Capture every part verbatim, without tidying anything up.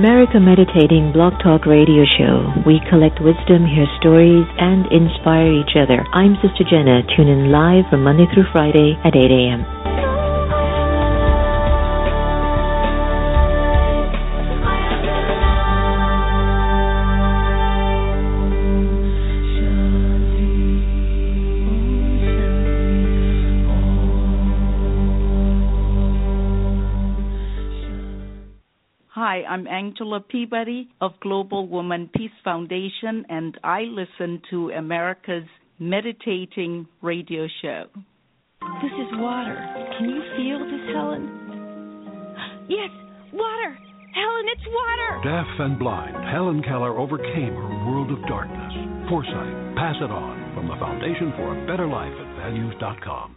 America Meditating Blog Talk Radio Show. We collect wisdom, hear stories, and inspire each other. I'm Sister Jenna. Tune in live from Monday through Friday at eight a.m. Hi, I'm Angela Peabody of Global Woman Peace Foundation, and I listen to America's Meditating Radio Show. This is water. Can you feel this, Helen? Yes, water! Helen, it's water! Deaf and blind, Helen Keller overcame her world of darkness. Foresight, pass it on from the Foundation for a Better Life at values dot com.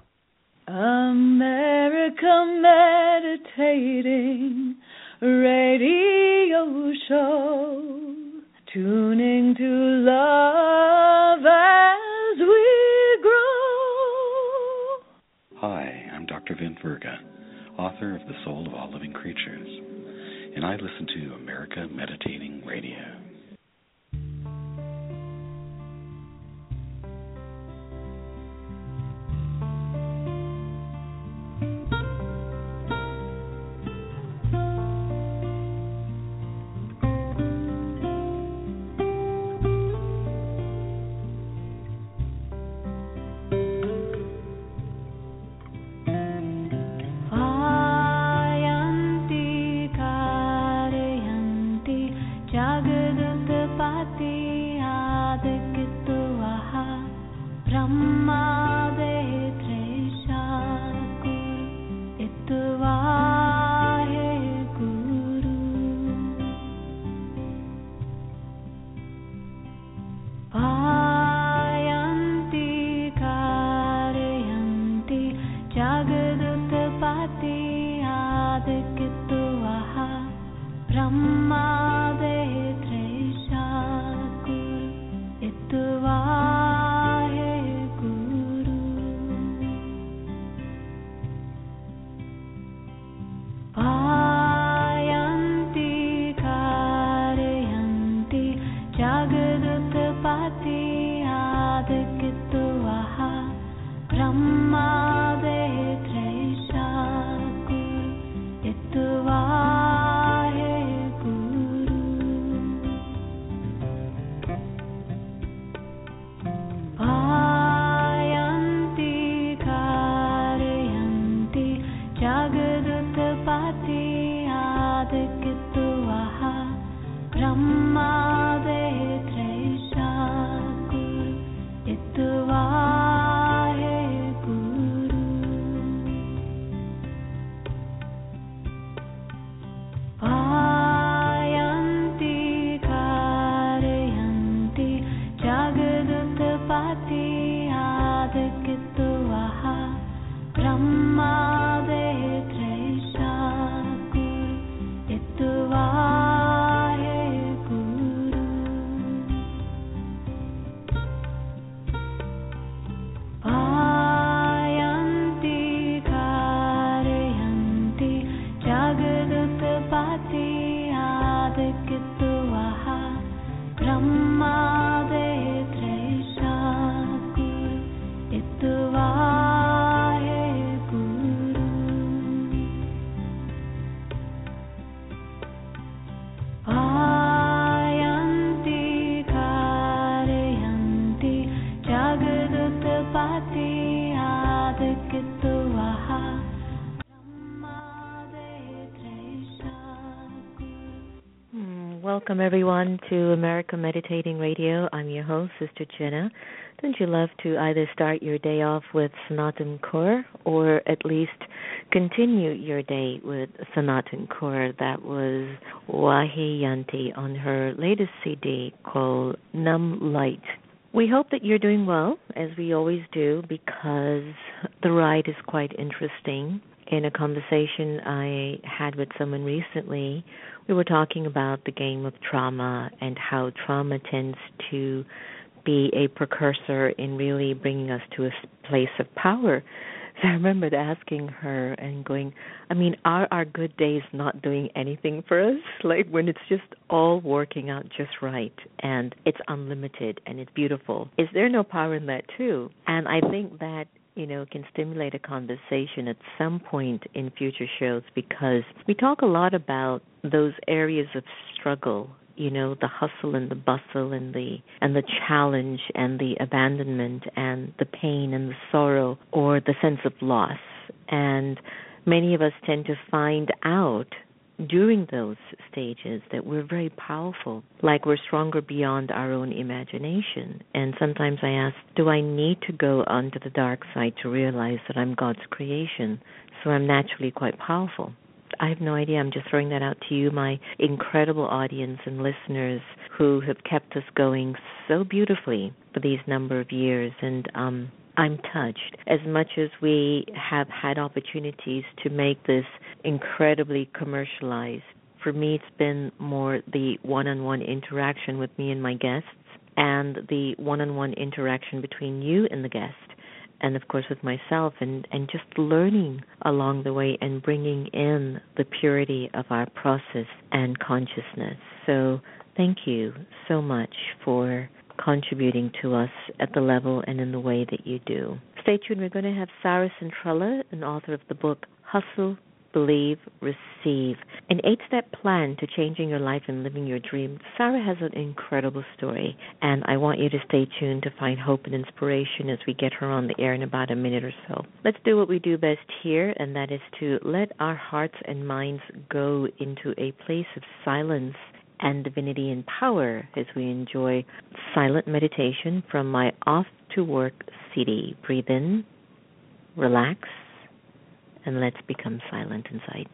America Meditating Radio Show, tuning to love as we grow. Hi, I'm Doctor Vin Verga, author of The Soul of All Living Creatures, and I listen to America Meditating Radio. Welcome, everyone, to America Meditating Radio. I'm your host, Sister Jenna. Don't you love to either start your day off with Sanatan Kaur or at least continue your day with Sanatan Kaur? That was Wahi Yanti on her latest C D called Numb Light. We hope that you're doing well, as we always do, because the ride is quite interesting. In a conversation I had with someone recently, we were talking about the game of trauma and how trauma tends to be a precursor in really bringing us to a place of power So I remembered asking her and going, I mean, are our good days not doing anything for us? Like when it's just all working out just right and it's unlimited and it's beautiful. Is there no power in that too? And I think that, you know, can stimulate a conversation at some point in future shows, because we talk a lot about those areas of struggle, you know, the hustle and the bustle and the and the challenge and the abandonment and the pain and the sorrow or the sense of loss. And many of us tend to find out during those stages that we're very powerful, like we're stronger beyond our own imagination. And sometimes I ask, do I need to go onto the dark side to realize that I'm God's creation, so I'm naturally quite powerful? I have no idea. I'm just throwing that out to you, my incredible audience and listeners who have kept us going so beautifully for these number of years. And um, I'm touched. As much as we have had opportunities to make this incredibly commercialized, for me it's been more the one-on-one interaction with me and my guests and the one-on-one interaction between you and the guest, and of course with myself, and, and just learning along the way and bringing in the purity of our process and consciousness. So thank you so much for contributing to us at the level and in the way that you do. Stay tuned. We're going to have Sarah Centrella, an author of the book Hustle, Believe, Receive, an eight-step plan to changing your life and living your dream. Sarah has an incredible story, and I want you to stay tuned to find hope and inspiration as we get her on the air in about a minute or so. Let's do what we do best here, and that is to let our hearts and minds go into a place of silence and divinity and power as we enjoy silent meditation from my Off to Work C D. Breathe in, relax, and let's become silent inside.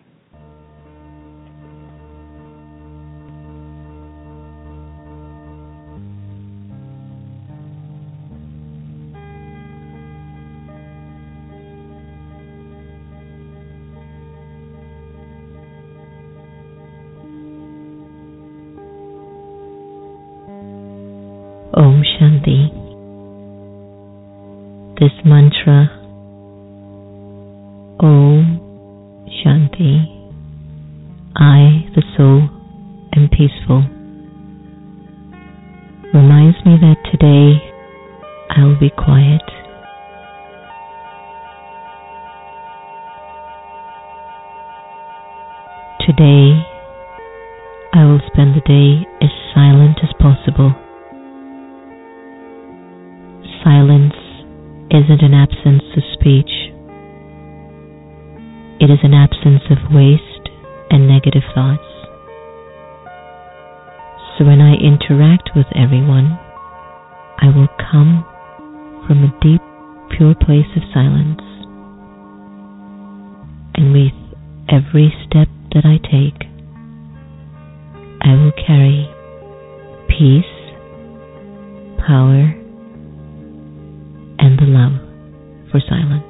Om Shanti. This mantra, Om Shanti, I, the soul, am peaceful, reminds me that today I will be quiet. Today I will spend the day as silent as possible. Silence isn't an absence of speech. It is an absence of waste and negative thoughts. So when I interact with everyone, I will come from a deep, pure place of silence. And with every step that I take, I will carry peace, power, and the love for silence.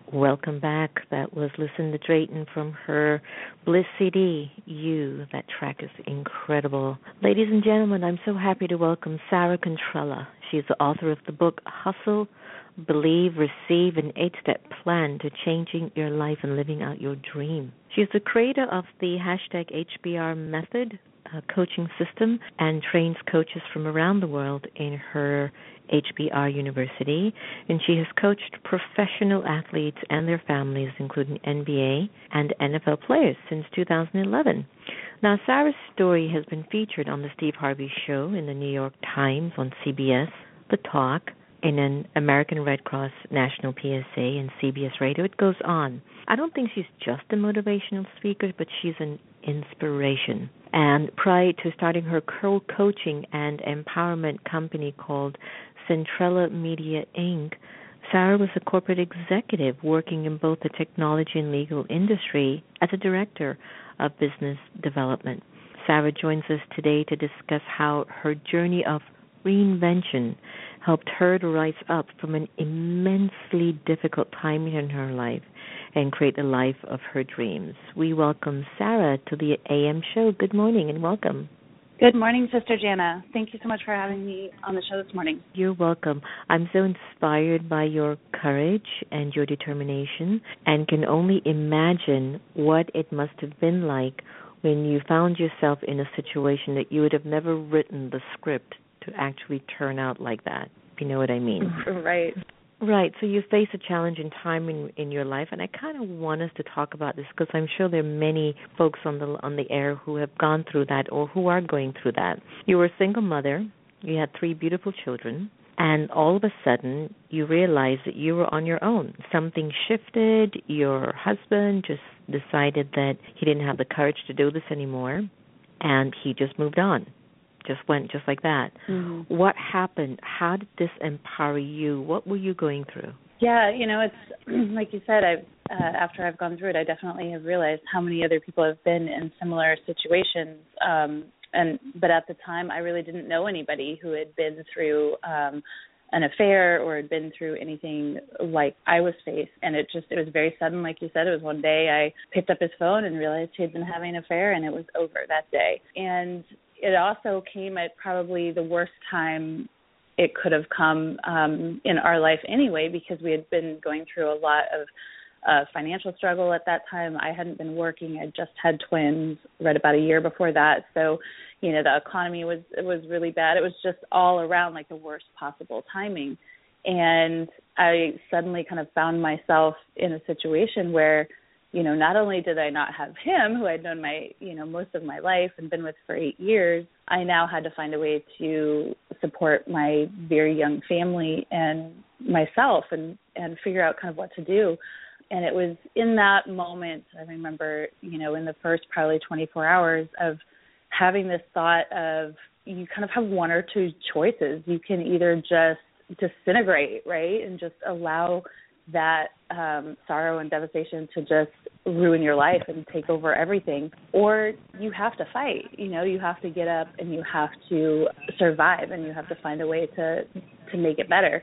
welcome back. That was Lucinda Drayton from her Bliss C D, You. That track is incredible. Ladies and gentlemen, I'm so happy to welcome Sarah Contrella. She's the author of the book Hustle, Believe, Receive, an eight-step plan to changing your life and living out your dream. She's the creator of the hashtag H B R method, a coaching system, and trains coaches from around the world in her H B R University, and she has coached professional athletes and their families, including N B A and N F L players, since two thousand eleven. Now, Sarah's story has been featured on the Steve Harvey Show, in the New York Times, on C B S, The Talk, in an American Red Cross National P S A, and C B S Radio. It goes on. I don't think she's just a motivational speaker, but she's an inspiration. And prior to starting her co-coaching and empowerment company called Centrella Media, Incorporated, Sarah was a corporate executive working in both the technology and legal industry as a director of business development. Sarah joins us today to discuss how her journey of reinvention helped her to rise up from an immensely difficult time in her life and create the life of her dreams. We welcome Sarah to the A M show. Good morning and welcome. Good morning, Sister Jana. Thank you so much for having me on the show this morning. You're welcome. I'm so inspired by your courage and your determination, and can only imagine what it must have been like when you found yourself in a situation that you would have never written the script to actually turn out like that, if you know what I mean. Right. Right. So you face a challenging time in in your life, and I kind of want us to talk about this because I'm sure there are many folks on the on the air who have gone through that or who are going through that. You were a single mother. You had three beautiful children, and all of a sudden you realized that you were on your own. Something shifted. Your husband just decided that he didn't have the courage to do this anymore, and he just moved on. Just went just like that. Mm-hmm. What happened? How did this empower you? What were you going through? Yeah, you know, it's like you said, I've, uh, after I've gone through it, I definitely have realized how many other people have been in similar situations. Um, and but at the time, I really didn't know anybody who had been through um, an affair or had been through anything like I was faced. And it just, it was very sudden, like you said. It was one day I picked up his phone and realized he had been having an affair, and it was over that day. And it also came at probably the worst time it could have come um, in our life anyway, because we had been going through a lot of uh, financial struggle at that time. I hadn't been working. I just had twins right about a year before that. So, you know, the economy was it was really bad. It was just all around like the worst possible timing. And I suddenly kind of found myself in a situation where, you know, not only did I not have him, who I'd known my, you know, most of my life and been with for eight years, I now had to find a way to support my very young family and myself and, and figure out kind of what to do. And it was in that moment, I remember, you know, in the first probably twenty-four hours of having this thought of you kind of have one or two choices. You can either just disintegrate, right, and just allow that um, sorrow and devastation to just ruin your life and take over everything, or you have to fight. You know, you have to get up and you have to survive, and you have to find a way to to make it better.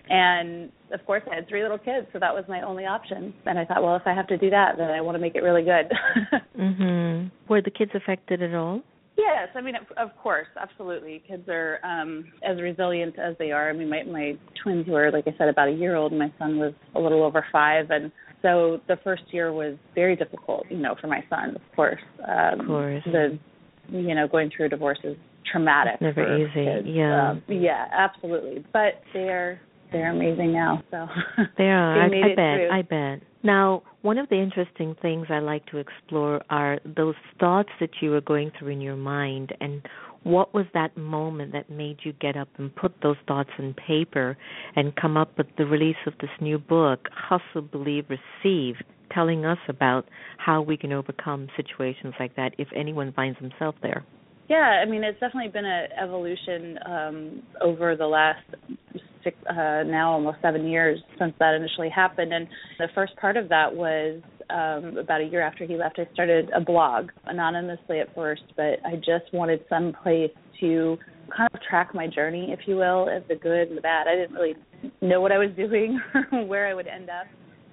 And of course, I had three little kids, so that was my only option. And I thought, well, if I have to do that, then I want to make it really good. Mm-hmm. Were the kids affected at all? Yes, I mean, of course, absolutely. Kids are um, as resilient as they are. I mean, my, my twins were, like I said, about a year old, and my son was a little over five. And so the first year was very difficult, you know, for my son, of course. Um, of course. The, you know, going through a divorce is traumatic. It's never for easy, kids. yeah. Um, yeah, absolutely. But they're they're amazing now. So they are. they I, I bet. through. I bet. Now, one of the interesting things I like to explore are those thoughts that you were going through in your mind, and what was that moment that made you get up and put those thoughts in paper and come up with the release of this new book, Hustle, Believe, Receive, telling us about how we can overcome situations like that if anyone finds himself there? Yeah, I mean, it's definitely been an evolution um, over the last six, uh, now almost seven years since that initially happened. And the first part of that was um, about a year after he left. I started a blog, anonymously at first, but I just wanted some place to kind of track my journey, if you will, of the good and the bad. I didn't really know what I was doing or where I would end up.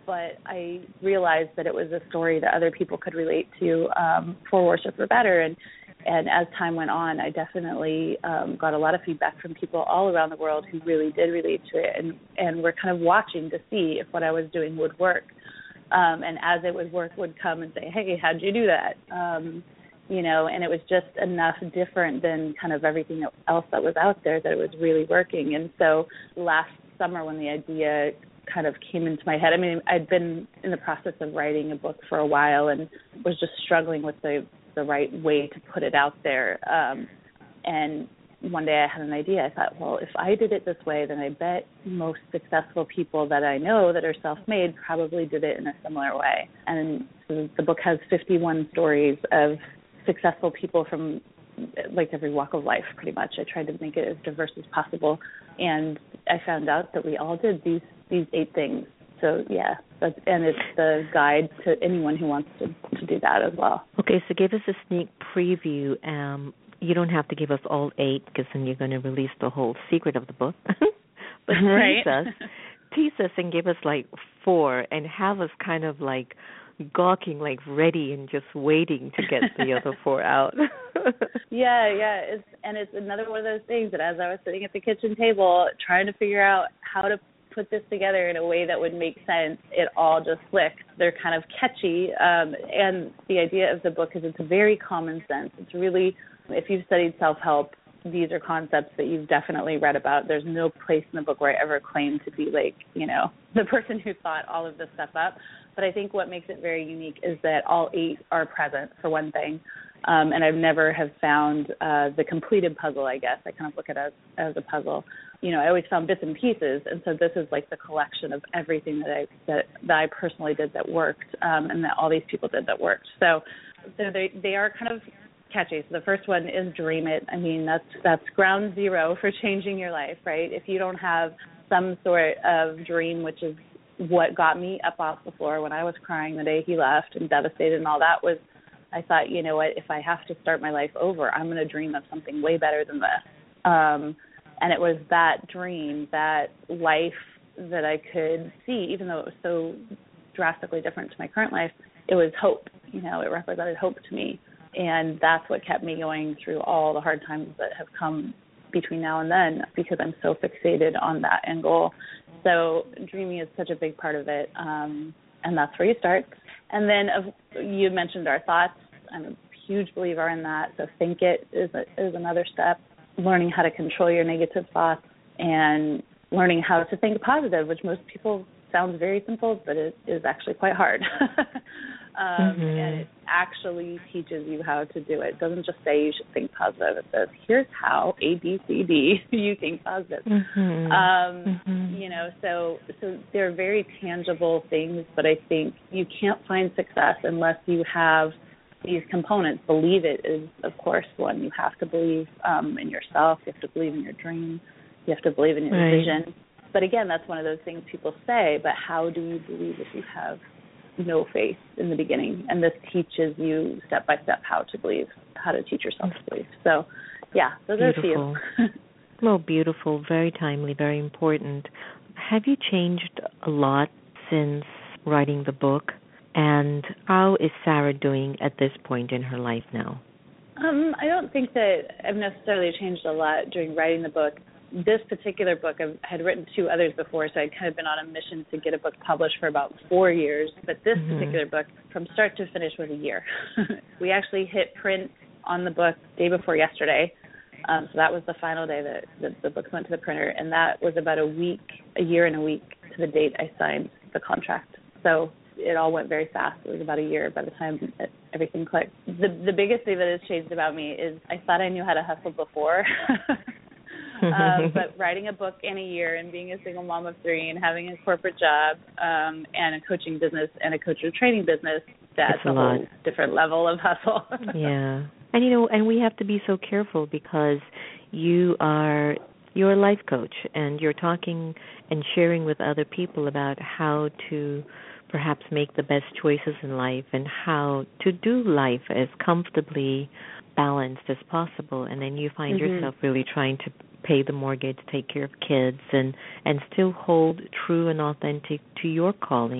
but I realized that it was a story that other people could relate to, um, For Worse or For Better. And, and as time went on, I definitely um, got a lot of feedback from people all around the world who really did relate to it and, and were kind of watching to see if what I was doing would work. Um, and as it would work, would come and say, hey, how'd you do that? Um, you know, and it was just enough different than kind of everything else that was out there that it was really working. And so last summer when the idea kind of came into my head, I mean, I'd been in the process of writing a book for a while and was just struggling with the, the right way to put it out there. Um, and one day I had an idea. I thought, well, if I did it this way, then I bet most successful people that I know that are self-made probably did it in a similar way. And so the book has fifty-one stories of successful people from like every walk of life, pretty much. I tried to make it as diverse as possible. And I found out that we all did these, these eight things. So, yeah, that's, and it's the guide to anyone who wants to, to do that as well. Okay, so give us a sneak preview. Um, you don't have to give us all eight because then you're going to release the whole secret of the book. But right. tease us, tease us and give us like four and have us kind of like gawking, like ready and just waiting to get the other four out. yeah, yeah. It's, and it's another one of those things that as I was sitting at the kitchen table trying to figure out how to put this together in a way that would make sense, it all just clicked. They're kind of catchy. Um, and the idea of the book is it's very common sense. It's really, if you've studied self-help, these are concepts that you've definitely read about. There's no place in the book where I ever claim to be like, you know, the person who thought all of this stuff up. But I think what makes it very unique is that all eight are present, for one thing. Um, and I've never have found uh, the completed puzzle, I guess. I kind of look at it as, as a puzzle. You know, I always found bits and pieces, and so this is like the collection of everything that I that, that I personally did that worked, um, and that all these people did that worked. So, so they they are kind of catchy. So the first one is dream it. I mean, that's that's ground zero for changing your life, right? If you don't have some sort of dream, which is what got me up off the floor when I was crying the day he left and devastated and all that, was I thought, you know what, if I have to start my life over, I'm going to dream of something way better than this. Um, and it was that dream, that life that I could see, even though it was so drastically different to my current life, it was hope. You know, it represented hope to me. And that's what kept me going through all the hard times that have come between now and then, because I'm so fixated on that end goal. So dreaming is such a big part of it, um, and that's where you start. And then uh, you mentioned our thoughts. I'm a huge believer in that. So think it is, a, is another step. Learning how to control your negative thoughts and learning how to think positive, which most people sounds very simple, but it is actually quite hard. um, mm-hmm. And it actually teaches you how to do it. It doesn't just say you should think positive. It says, here's how, A, B, C, D, you think positive. Mm-hmm. Um, mm-hmm. You know, so so they're very tangible things, but I think you can't find success unless you have these components. Believe it is, of course, one. You have to believe um, in yourself. You have to believe in your dream. You have to believe in your right. vision. But again, that's one of those things people say, but how do you believe if you have no faith in the beginning? And this teaches you step by step how to believe, how to teach yourself to believe. So, yeah, those beautiful. are a few. Well, beautiful, very timely, very important. Have you changed a lot since writing the book? And how is Sarah doing at this point in her life now? Um, I don't think that I've necessarily changed a lot during writing the book. This particular book, I had written two others before, so I'd kind of been on a mission to get a book published for about four years. But this mm-hmm. particular book, from start to finish, was a year. We actually hit print on the book day before yesterday. Um, so that was the final day that, that the books went to the printer. And that was about a week, a year and a week to the date I signed the contract. So it all went very fast. It was about a year by the time it, everything clicked. The, the biggest thing that has changed about me is I thought I knew how to hustle before. um, but writing a book in a year and being a single mom of three and having a corporate job um, and a coaching business and a coach and training business, that's a, a whole different level of hustle. Yeah. And, you know, and we have to be so careful because you are you're a life coach and you're talking and sharing with other people about how to perhaps make the best choices in life and how to do life as comfortably balanced as possible. And then you find mm-hmm. yourself really trying to pay the mortgage, take care of kids, and, and still hold true and authentic to your calling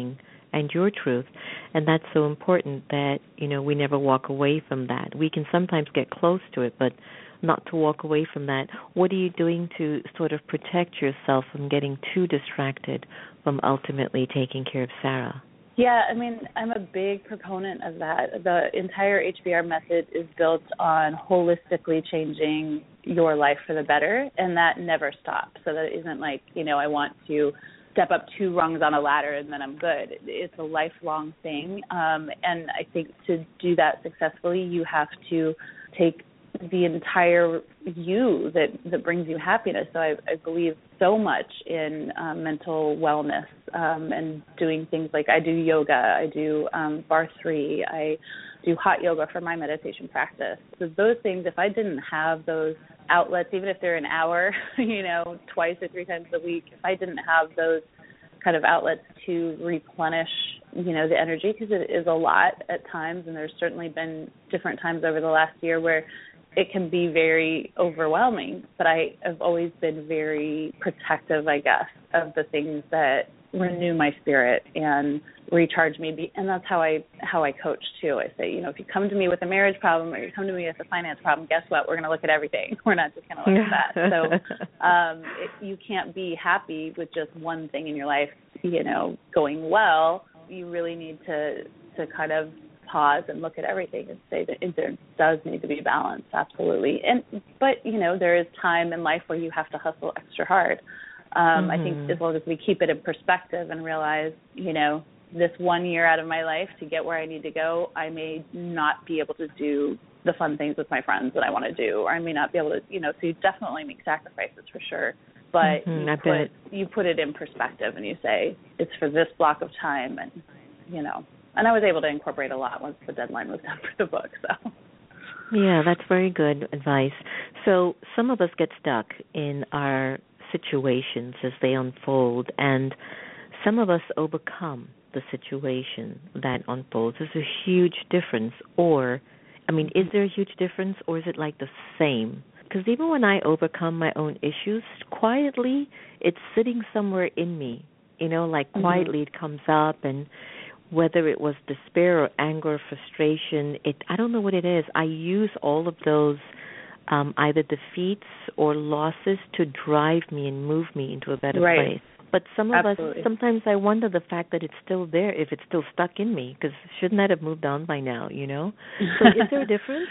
and your truth. And that's so important that, you know, we never walk away from that. We can sometimes get close to it, but not to walk away from that. What are you doing to sort of protect yourself from getting too distracted from ultimately taking care of Sarah? Yeah, I mean, I'm a big proponent of that. The entire H B R method is built on holistically changing your life for the better, and that never stops. So that isn't like, you know, I want to step up two rungs on a ladder and then I'm good. It's a lifelong thing, um, and I think to do that successfully, you have to take the entire you that, that brings you happiness. So I, I believe so much in um, mental wellness um, and doing things like I do yoga, I do um, bar three, I do hot yoga for my meditation practice. So those things, if I didn't have those outlets, even if they're an hour, you know, twice or three times a week, if I didn't have those kind of outlets to replenish, you know, the energy, because it is a lot at times, and there's certainly been different times over the last year where it can be very overwhelming, but I have always been very protective, I guess, of the things that renew my spirit and recharge me. And that's how I how I coach too. I say, you know, if you come to me with a marriage problem or you come to me with a finance problem, guess what? We're going to look at everything. We're not just going to look at that. So um, it, you can't be happy with just one thing in your life, you know, going well. You really need to to kind of pause and look at everything and say that there does need to be balance, absolutely. And but you know, there is time in life where you have to hustle extra hard. Um, mm-hmm. I think as long as we keep it in perspective and realize, you know, this one year out of my life to get where I need to go, I may not be able to do the fun things with my friends that I want to do, or I may not be able to, you know. So you definitely make sacrifices for sure. But mm-hmm, you put you put it in perspective and you say it's for this block of time, and you know. And I was able to incorporate a lot once the deadline was done for the book. So, yeah, that's very good advice. So some of us get stuck in our situations as they unfold, and some of us overcome the situation that unfolds. There's a huge difference, or, I mean, is there a huge difference, or is it like the same? Because even when I overcome my own issues, quietly, it's sitting somewhere in me, you know, like quietly mm-hmm. it comes up, and whether it was despair or anger or frustration, it I don't know what it is. I use all of those um, either defeats or losses to drive me and move me into a better right. place. But some of Absolutely. us, sometimes I wonder the fact that it's still there, if it's still stuck in me, because shouldn't that have moved on by now, you know? So is there a difference?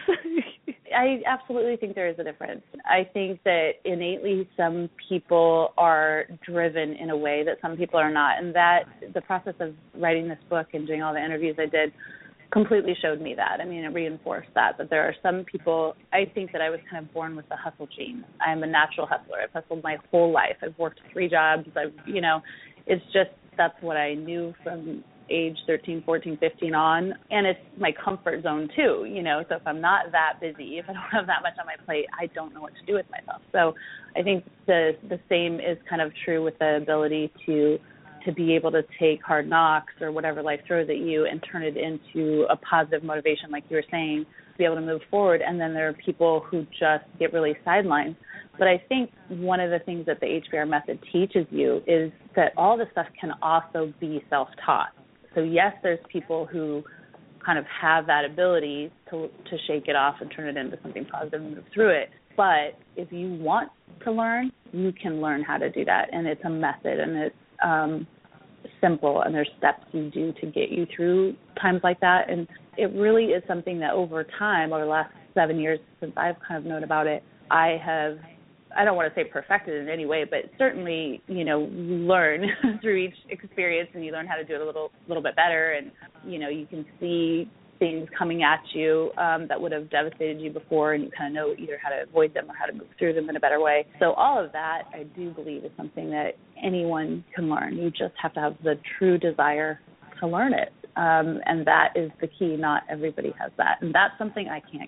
I absolutely think there is a difference. I think that innately some people are driven in a way that some people are not. And that the process of writing this book and doing all the interviews I did completely showed me that. I mean, it reinforced that, that there are some people, I think that I was kind of born with the hustle gene. I'm a natural hustler. I've hustled my whole life. I've worked three jobs. I've, you know, it's just, that's what I knew from age thirteen, fourteen, fifteen on. And it's my comfort zone too, you know, so if I'm not that busy, if I don't have that much on my plate, I don't know what to do with myself. So I think the the same is kind of true with the ability to to be able to take hard knocks or whatever life throws at you and turn it into a positive motivation, like you were saying, to be able to move forward. And then there are people who just get really sidelined. But I think one of the things that the H B R method teaches you is that all this stuff can also be self-taught. So yes, there's people who kind of have that ability to to shake it off and turn it into something positive and move through it. But if you want to learn, you can learn how to do that. And it's a method, and it's um, simple, and there's steps you do to get you through times like that. And it really is something that over time, over the last seven years since I've kind of known about it, I have, I don't want to say perfected in any way, but certainly, you know, you learn through each experience, and you learn how to do it a little little bit better. And, you know, you can see things coming at you um, that would have devastated you before, and you kind of know either how to avoid them or how to move through them in a better way. So all of that, I do believe, is something that anyone can learn. You just have to have the true desire to learn it. Um, and that is the key. Not everybody has that. And that's something I can't give.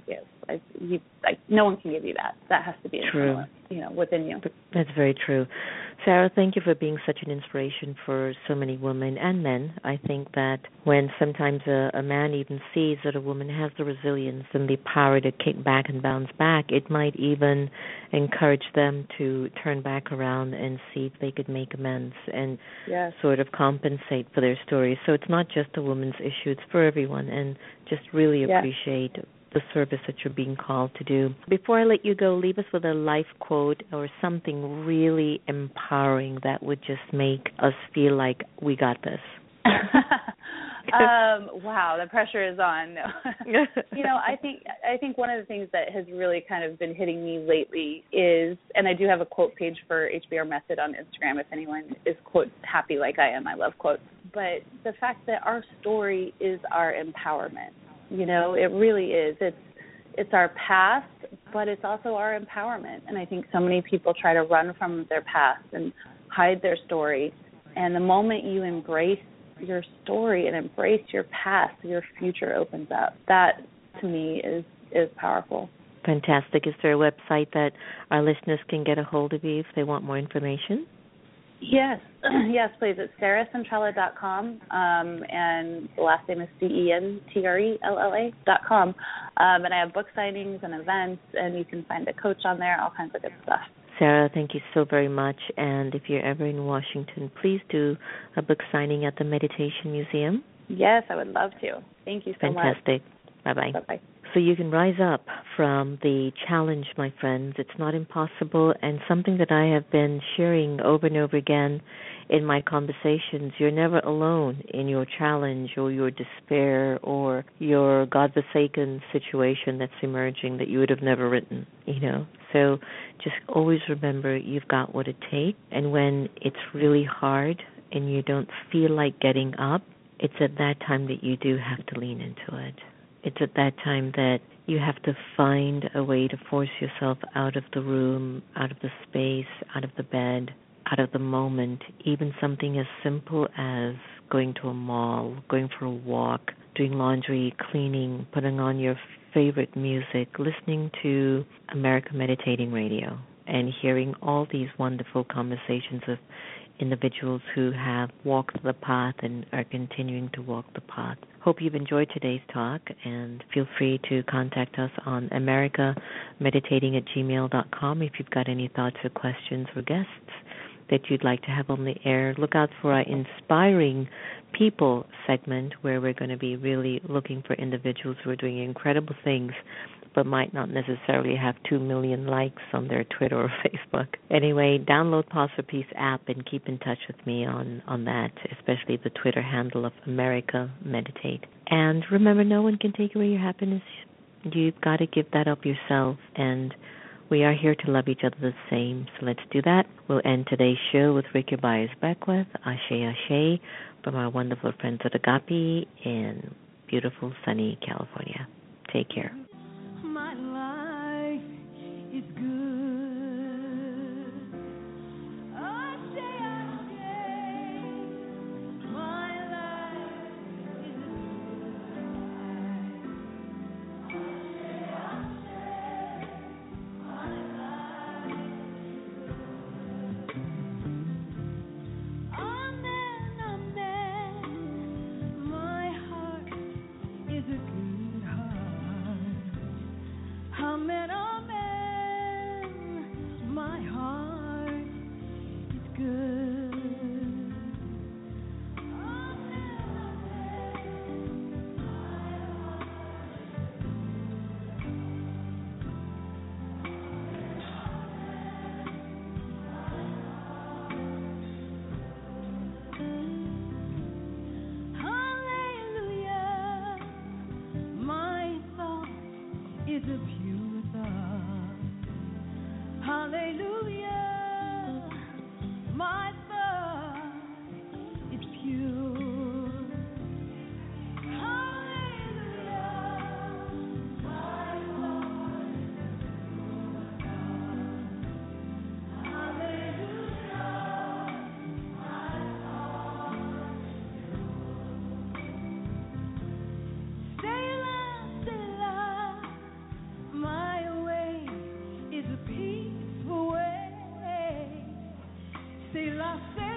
I, you, I, no one can give you that. That has to be True. internal, you know, within you. That's very true. Sarah, thank you for being such an inspiration for so many women and men. I think that when sometimes a, a man even sees that a woman has the resilience and the power to kick back and bounce back, it might even encourage them to turn back around and see if they could make amends and yes. sort of compensate for their story. So it's not just a woman's issue, it's for everyone, and just really yes. appreciate the service that you're being called to do. Before I let you go, leave us with a life quote or something really empowering that would just make us feel like we got this. um, wow, the pressure is on. No. You know, I think I think one of the things that has really kind of been hitting me lately is, and I do have a quote page for H B R Method on Instagram if anyone is quote happy like I am. I love quotes. But the fact that our story is our empowerment. You know, it really is. It's it's our past, but it's also our empowerment. And I think so many people try to run from their past and hide their story. And the moment you embrace your story and embrace your past, your future opens up. That, to me, is, is powerful. Fantastic. Is there a website that our listeners can get a hold of you if they want more information? Yes, yes, please. It's sarah centrella dot com, um, and the last name is C E N T R E L L A dot com. Um, and I have book signings and events, and you can find a coach on there, all kinds of good stuff. Sarah, thank you so very much. And if you're ever in Washington, please do a book signing at the Meditation Museum. Yes, I would love to. Thank you so Fantastic. much. Bye-bye. Bye-bye. So you can rise up from the challenge, my friends. It's not impossible, and something that I have been sharing over and over again in my conversations. You're never alone in your challenge or your despair or your godforsaken situation that's emerging that you would have never written, you know. So just always remember you've got what it takes, and when it's really hard and you don't feel like getting up, it's at that time that you do have to lean into it. It's at that time that you have to find a way to force yourself out of the room, out of the space, out of the bed, out of the moment, even something as simple as going to a mall, going for a walk, doing laundry, cleaning, putting on your favorite music, listening to America Meditating Radio, and hearing all these wonderful conversations of individuals who have walked the path and are continuing to walk the path. Hope you've enjoyed today's talk, and feel free to contact us on america meditating at gmail dot com if you've got any thoughts or questions or guests that you'd like to have on the air. Look out for our Inspiring People segment, where we're going to be really looking for individuals who are doing incredible things but might not necessarily have two million likes on their Twitter or Facebook. Anyway, download Pause for Peace app and keep in touch with me on, on that, especially the Twitter handle of America Meditate. And remember, no one can take away your happiness. You've got to give that up yourself, and we are here to love each other the same, so let's do that. We'll end today's show with Ricky Byers Beckwith, Ashe Ashe, from our wonderful friends at Agape in beautiful, sunny California. Take care. My life is good. Ashe, Ashe, my life is good. Ashe, Ashe, my life is good. Amen, amen, my heart is a good heart. Amen, amen, my heart is good. Amen, amen, my heart is good. Hallelujah, my thought is a pure thought. Hallelujah, my thought is pure. Hallelujah, my thought is pure. Hallelujah, my thought is pure. Selah, Selah, my I say